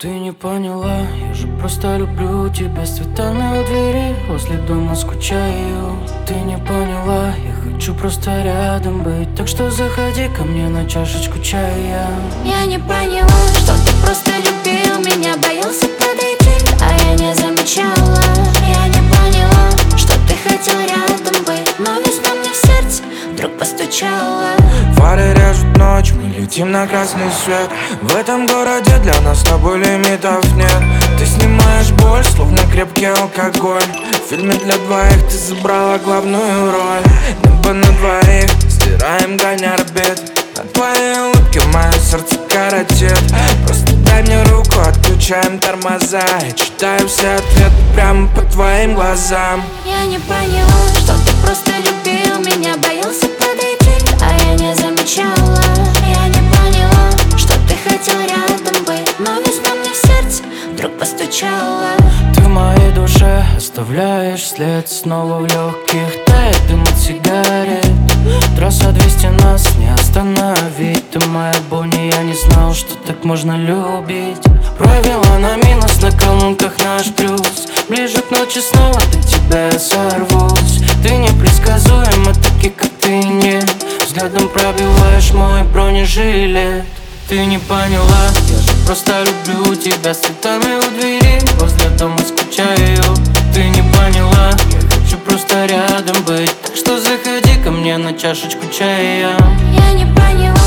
Ты не поняла, я же просто люблю тебя. С цветами у двери, возле дома скучаю. Ты не поняла, я хочу просто рядом быть. Так что заходи ко мне на чашечку чая. Я не поняла, что ты просто любил меня, боялся подойти, а я не замечала. Я не поняла, что ты хотел рядом быть, но весна мне в сердце вдруг постучала. Фары режут ночь, мы летим на красный свет. В этом городе для нас с тобой лимитов нет. Ты снимаешь боль, словно крепкий алкоголь. В фильме для двоих ты забрала главную роль. Небо на двоих, стираем грань орбит. На твоей улыбке мое сердце коротит. Просто дай мне руку, отключаем тормоза. Я читаю все ответы прямо по твоим глазам. Я не поняла, что ты просто любил меня, боялся подойти, а я не замечала. Я не поняла, что ты хотел рядом быть, но весна мне в сердце вдруг постучала. Ты в моей душе оставляешь след. Снова в легких тает дым от сигарет. Трасса 200, нас не остановить. Ты моя Бонни, я не знал, что так можно любить. Провела на минус, на колонках наш плюс. Ближе к ночи снова до тебя я сорвусь. Ты непредсказуема, таки как ты нет. Взглядом пробиваешь мой бронежилет. Ты не поняла, я же просто люблю тебя. С цветами у двери, возле дома скучаю. Ты не поняла, я хочу просто рядом быть. Так что заходи ко мне на чашечку чая. Я не поняла,